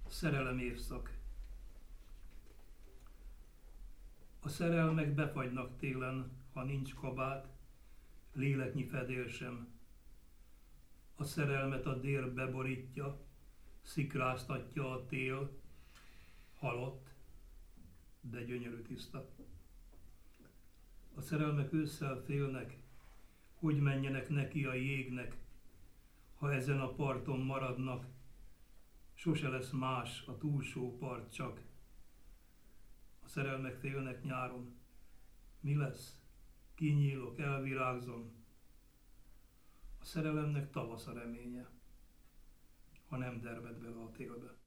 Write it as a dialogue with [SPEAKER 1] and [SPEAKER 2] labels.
[SPEAKER 1] Szerelem évszak. A szerelmek befagynak télen, ha nincs kabát, léleknyi fedél sem. A szerelmet a dél beborítja, szikráztatja a tél, halott, de gyönyörű tiszta. A szerelmek ősszel félnek, hogy menjenek neki a jégnek, ha ezen a parton maradnak, sose lesz más a túlsó part csak. A szerelmek félnek nyáron. Mi lesz? Kinyílok, elvirágzom. A szerelemnek tavasz a reménye, ha nem dermed bele a télbe.